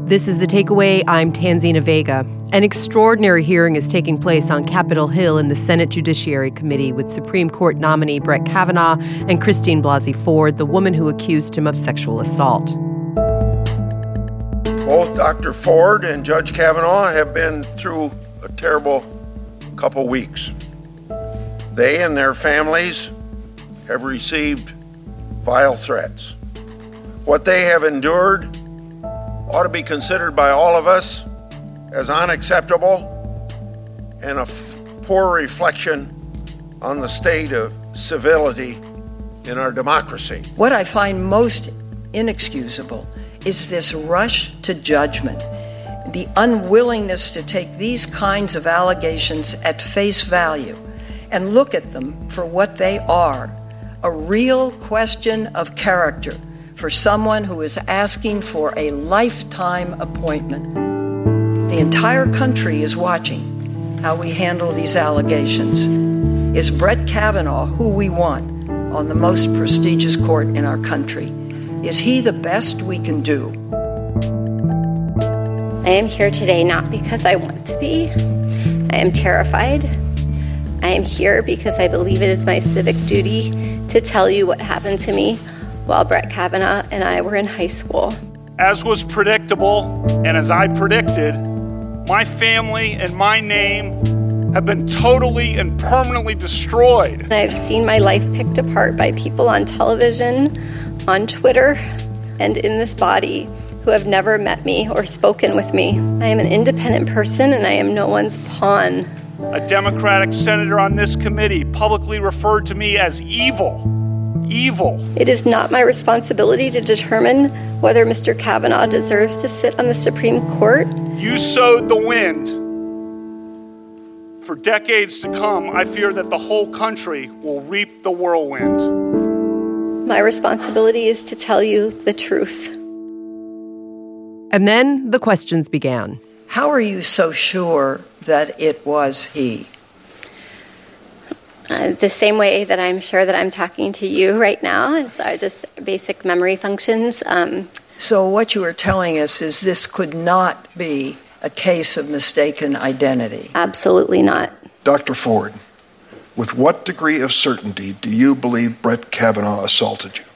This is The Takeaway. I'm Tanzina Vega. An extraordinary hearing is taking place on Capitol Hill in the Senate Judiciary Committee with Supreme Court nominee Brett Kavanaugh and Christine Blasey Ford, the woman who accused him of sexual assault. Both Dr. Ford and Judge Kavanaugh have been through a terrible couple weeks. They and their families have received vile threats. What they have endured ought to be considered by all of us as unacceptable and a poor reflection on the state of civility in our democracy. What I find most inexcusable is this rush to judgment, the unwillingness to take these kinds of allegations at face value and look at them for what they are, a real question of character for someone who is asking for a lifetime appointment. The entire country is watching how we handle these allegations. Is Brett Kavanaugh who we want on the most prestigious court in our country? Is he the best we can do? I am here today not because I want to be. I am terrified. I am here because I believe it is my civic duty to tell you what happened to me while Brett Kavanaugh and I were in high school. As was predictable, and as I predicted, my family and my name have been totally and permanently destroyed. And I've seen my life picked apart by people on television, on Twitter, and in this body who have never met me or spoken with me. I am an independent person and I am no one's pawn. A Democratic senator on this committee publicly referred to me as evil. Evil. It is not my responsibility to determine whether Mr. Kavanaugh deserves to sit on the Supreme Court. You sowed the wind. For decades to come, I fear that the whole country will reap the whirlwind. My responsibility is to tell you the truth. And then the questions began. How are you so sure that it was he? The same way that I'm sure that I'm talking to you right now. It's just basic memory functions. So what you are telling us is this could not be a case of mistaken identity? Absolutely not. Dr. Ford, with what degree of certainty do you believe Brett Kavanaugh assaulted you?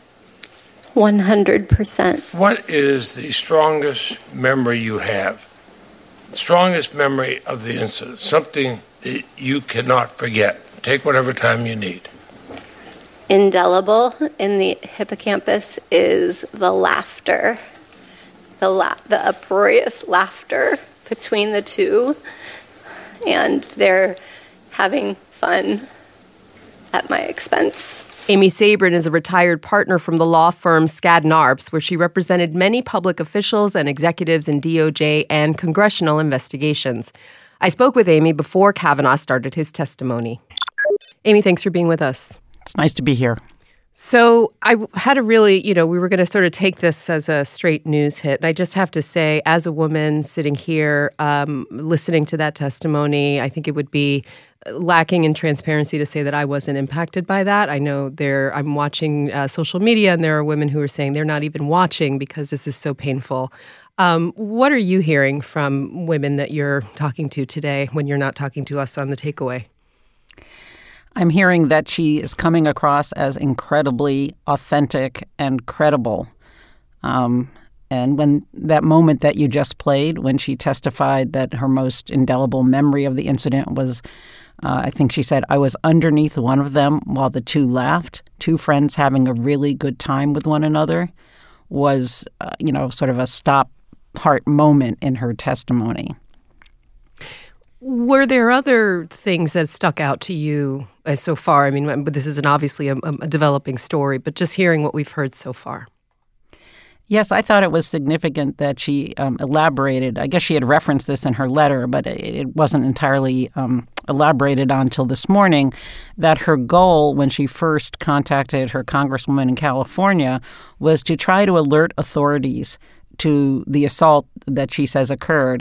100%. What is the strongest memory you have? The strongest memory of the incident, something that you cannot forget. Take whatever time you need. Indelible in the hippocampus is the laughter, the uproarious laughter between the two, and they're having fun at my expense. Amy Sabrin is a retired partner from the law firm Skadden Arps, where she represented many public officials and executives in DOJ and congressional investigations. I spoke with Amy before Kavanaugh started his testimony. Amy, thanks for being with us. It's nice to be here. So I had a really, we were going to sort of take this as a straight news hit. And I just have to say, as a woman sitting here, listening to that testimony, I think it would be lacking in transparency to say that I wasn't impacted by that. I know I'm watching social media, and there are women who are saying they're not even watching because this is so painful. What are you hearing from women that you're talking to today when you're not talking to us on The Takeaway? I'm hearing that she is coming across as incredibly authentic and credible. And when that moment that you just played, when she testified that her most indelible memory of the incident was, I think she said, I was underneath one of them while the two laughed, two friends having a really good time with one another, was, sort of a stop-heart moment in her testimony. Were there other things that stuck out to you so far? I mean, this is obviously a developing story, but just hearing what we've heard so far. Yes, I thought it was significant that she elaborated. I guess she had referenced this in her letter, but it wasn't entirely elaborated on until this morning, that her goal when she first contacted her congresswoman in California was to try to alert authorities to the assault that she says occurred,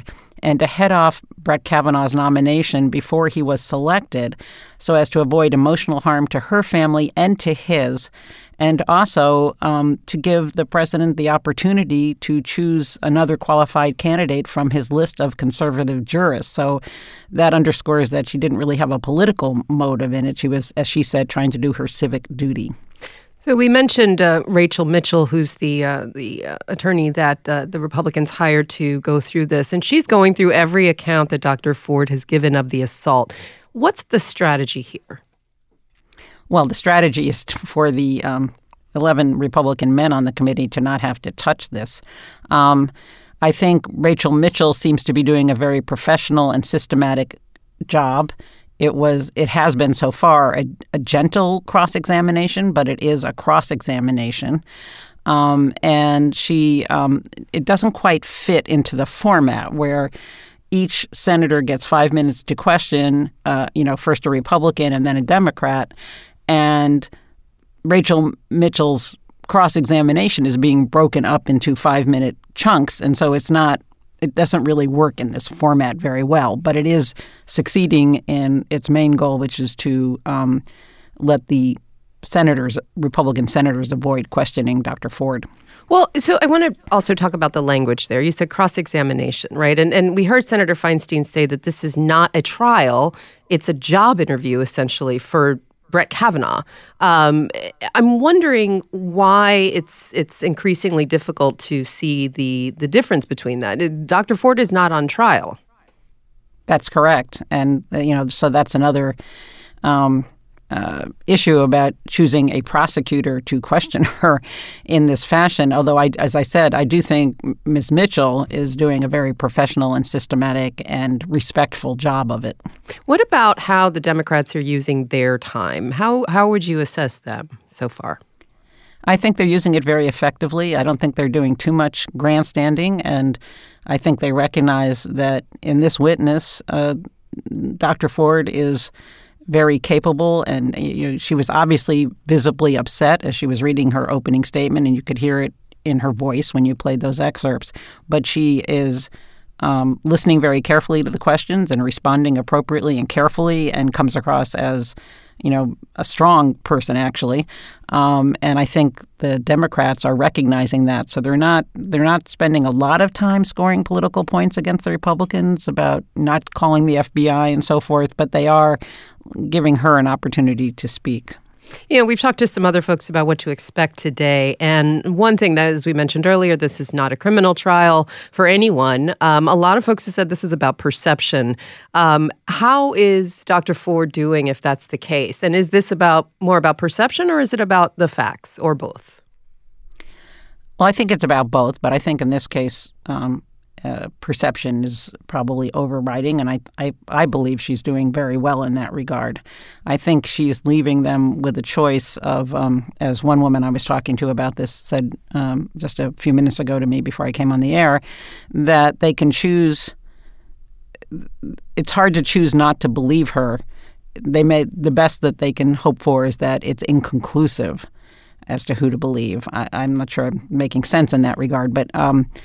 and to head off Brett Kavanaugh's nomination before he was selected so as to avoid emotional harm to her family and to his, and also to give the president the opportunity to choose another qualified candidate from his list of conservative jurists. So that underscores that she didn't really have a political motive in it. She was, as she said, trying to do her civic duty. So we mentioned Rachel Mitchell, who's the attorney that the Republicans hired to go through this, and she's going through every account that Dr. Ford has given of the assault. What's the strategy here? Well, the strategy is for the 11 Republican men on the committee to not have to touch this. I think Rachel Mitchell seems to be doing a very professional and systematic job. It has been so far a gentle cross-examination, but it is a cross-examination. And it doesn't quite fit into the format where each senator gets 5 minutes to question, first a Republican and then a Democrat. And Rachel Mitchell's cross-examination is being broken up into 5-minute chunks. And so it doesn't really work in this format very well, but it is succeeding in its main goal, which is to let the Republican senators, avoid questioning Dr. Ford. Well, so I want to also talk about the language there. You said cross-examination, right? And we heard Senator Feinstein say that this is not a trial. It's a job interview, essentially, for Brett Kavanaugh. I'm wondering why it's increasingly difficult to see the difference between that. Dr. Ford is not on trial. That's correct. And, so that's another issue about choosing a prosecutor to question her in this fashion. Although, as I said, I do think Ms. Mitchell is doing a very professional and systematic and respectful job of it. What about how the Democrats are using their time? How would you assess them so far? I think they're using it very effectively. I don't think they're doing too much grandstanding, and I think they recognize that in this witness, Dr. Ford is very capable, and she was obviously visibly upset as she was reading her opening statement, and you could hear it in her voice when you played those excerpts. But she is listening very carefully to the questions and responding appropriately and carefully, and comes across as a strong person, actually. And I think the Democrats are recognizing that. So they're not spending a lot of time scoring political points against the Republicans about not calling the FBI and so forth, but they are giving her an opportunity to speak. We've talked to some other folks about what to expect today. And one thing that, as we mentioned earlier, this is not a criminal trial for anyone. A lot of folks have said this is about perception. How is Dr. Ford doing if that's the case? And is this more about perception, or is it about the facts, or both? Well, I think it's about both. But I think in this case, perception is probably overriding, and I believe she's doing very well in that regard. I think she's leaving them with a choice of, as one woman I was talking to about this said just a few minutes ago to me before I came on the air, that they can choose. It's hard to choose not to believe her. The best that they can hope for is that it's inconclusive as to who to believe. I'm not sure I'm making sense in that regard, but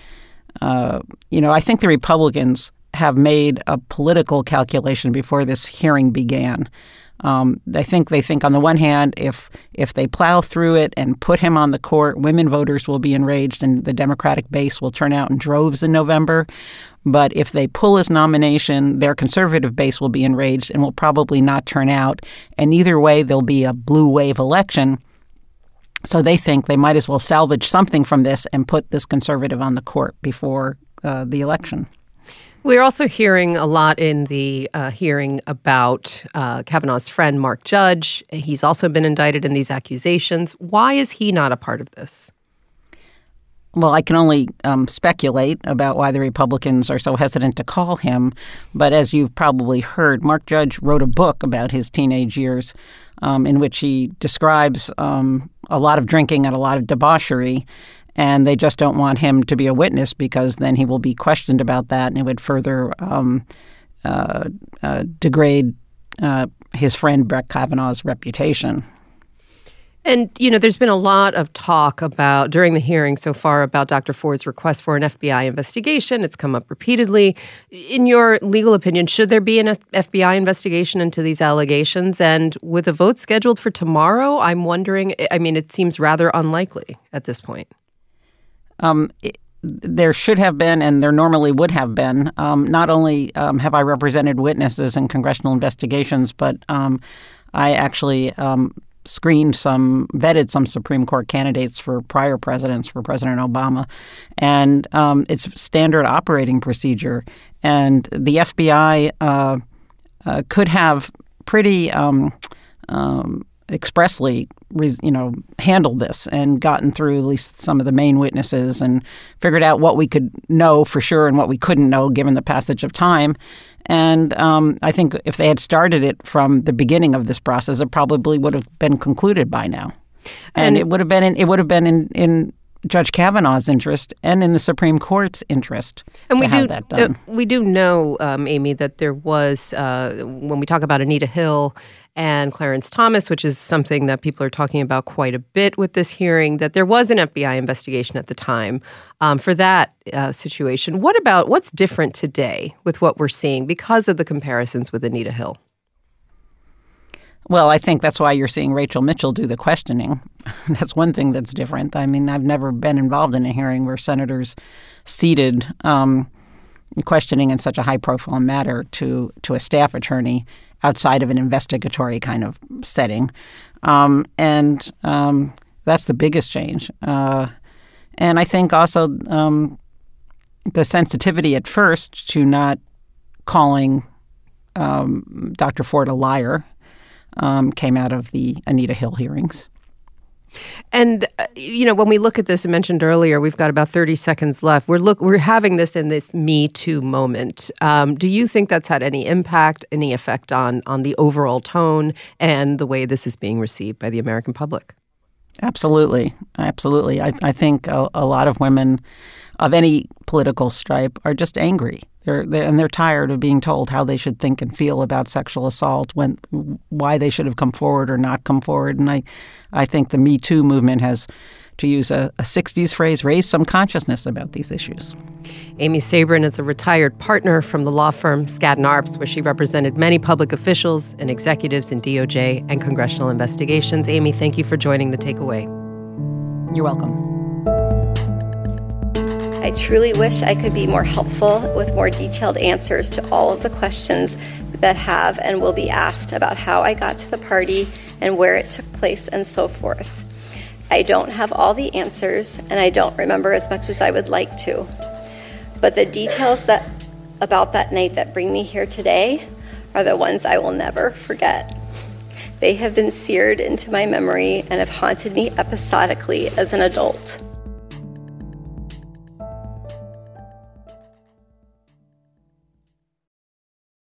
I think the Republicans have made a political calculation before this hearing began. They think on the one hand, if they plow through it and put him on the court, women voters will be enraged and the Democratic base will turn out in droves in November. But if they pull his nomination, their conservative base will be enraged and will probably not turn out. And either way, there'll be a blue wave election. So they think they might as well salvage something from this and put this conservative on the court before the election. We're also hearing a lot in the hearing about Kavanaugh's friend, Mark Judge. He's also been indicted in these accusations. Why is he not a part of this? Well, I can only speculate about why the Republicans are so hesitant to call him. But as you've probably heard, Mark Judge wrote a book about his teenage years in which he describes a lot of drinking and a lot of debauchery. And they just don't want him to be a witness because then he will be questioned about that, and it would further degrade his friend Brett Kavanaugh's reputation. And, there's been a lot of talk during the hearing so far about Dr. Ford's request for an FBI investigation. It's come up repeatedly. In your legal opinion, should there be an FBI investigation into these allegations? And with a vote scheduled for tomorrow, I'm wondering, it seems rather unlikely at this point. There should have been, and there normally would have been. Not only have I represented witnesses in congressional investigations, but I actually vetted some Supreme Court candidates for prior presidents, for President Obama. And it's standard operating procedure. And the FBI could have pretty expressly handled this and gotten through at least some of the main witnesses and figured out what we could know for sure and what we couldn't know given the passage of time. And I think if they had started it from the beginning of this process, it probably would have been concluded by now. And it would have been in Judge Kavanaugh's interest and in the Supreme Court's interest to have that done. We do know, Amy, that there was, when we talk about Anita Hill and Clarence Thomas, which is something that people are talking about quite a bit with this hearing, that there was an FBI investigation at the time for that situation. What's different today with what we're seeing because of the comparisons with Anita Hill? Well, I think that's why you're seeing Rachel Mitchell do the questioning. That's one thing that's different. I've never been involved in a hearing where senators ceded questioning in such a high-profile matter to a staff attorney outside of an investigatory kind of setting. And that's the biggest change. And I think also the sensitivity at first to not calling Dr. Ford a liar came out of the Anita Hill hearings. And, when we look at this, I mentioned earlier, we've got about 30 seconds left. We're having this in this Me Too moment. Do you think that's had any impact, any effect on the overall tone and the way this is being received by the American public? Absolutely. Absolutely. I think a lot of women of any political stripe are just angry. They're tired of being told how they should think and feel about sexual assault, why they should have come forward or not come forward. And I think the Me Too movement has, to use a 60s phrase, raised some consciousness about these issues. Amy Sabrin is a retired partner from the law firm Skadden Arps, where she represented many public officials and executives in DOJ and congressional investigations. Amy, thank you for joining The Takeaway. You're welcome. I truly wish I could be more helpful with more detailed answers to all of the questions that have and will be asked about how I got to the party and where it took place and so forth. I don't have all the answers, and I don't remember as much as I would like to. But the details about that night that bring me here today are the ones I will never forget. They have been seared into my memory and have haunted me episodically as an adult.